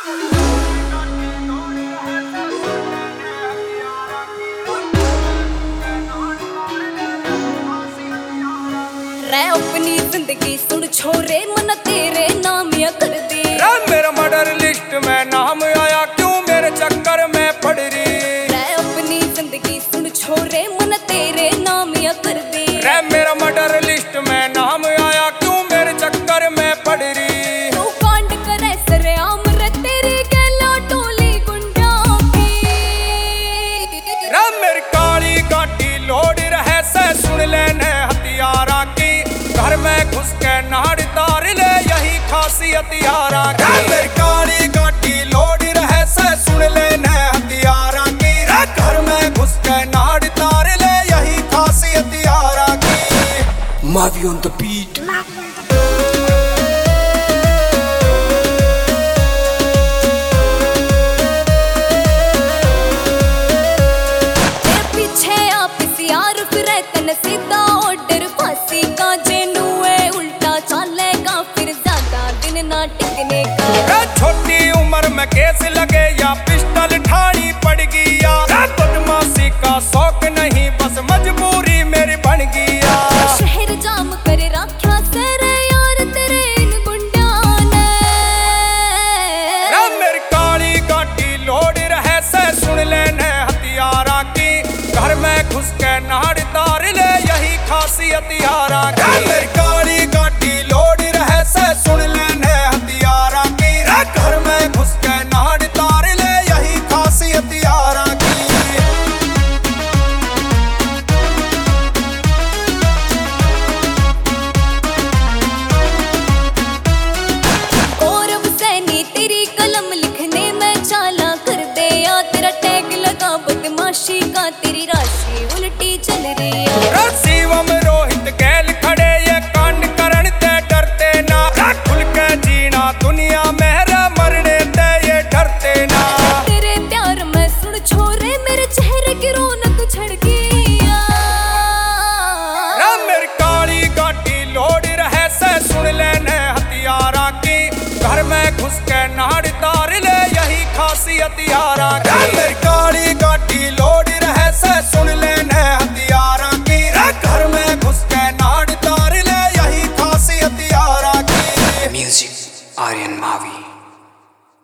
अपनी जिंदगी सुन छोरे मन तेरे नाम या कर दे। मेरा मर्डर लिस्ट में नाम आया क्यों मेरे चक्कर में पड़ रही। अपनी जिंदगी सुन छोरे मन तेरे नाम या कर दे। मेरा मर्डर लिस्ट में नाम आया क्यों मेरे चक्कर में पड़ रही। तू कांड करे सरेआम रे तेरी गैला टोली गुंडा की। मेरी काली गाड़ी लोड रहे से सुन लेने हथियारा की। घर में घुस के नाड़ तार ले यही खासियत यारा की। मेरी काली गाड़ी लोड रहे से सुन लेने हथियारा की। घर में घुस के नाड़ तार ले यही खासियत यारा की। Mavi on the beat. पीछे आप सियार फिर तन सीधा ऑर्डर फांसी का जेनू है उल्टा चलेगा फिर ज्यादा दिन ना टिकने का। छोटी उम्र में केस लगे या पिस्टल ठानी पड़ गया। बदमाशी का शौक नहीं बस मजबूरी मेरी बन गया। शहर जाम कर रखा सरे यार तेरे इन गुंडा ने। मेरी काली गाड़ी लोड रहे से सुन लेने हथियारा की। घर में घुस के नाड़ तार ले यही खासियत यारा की। मेरी काली गाड़ी लोड रहे से सुन लेने हथियारा की। घर में घुस के नाड़ तार ले यही खासियत यारा की। गौरव सैनी तेरी कलम लिखने में चाला कर दे या तेरा टैग लगा बदमाशी का तेरी राशि उल्टी चल रही है। शिवम रोहित गैल खड़े ये कांड करण ते डरते ना। खुल के जीना दुनिया में मरने ते ये डरते ना। तेरे प्यार में सुन छोरे मेरे चेहरे की रौनक छड़ गया। मेरी काली गाड़ी लोड रहे से सुन लेने हथियारा की। घर में घुस के नाड़ तार ले यही खासियत यारा की।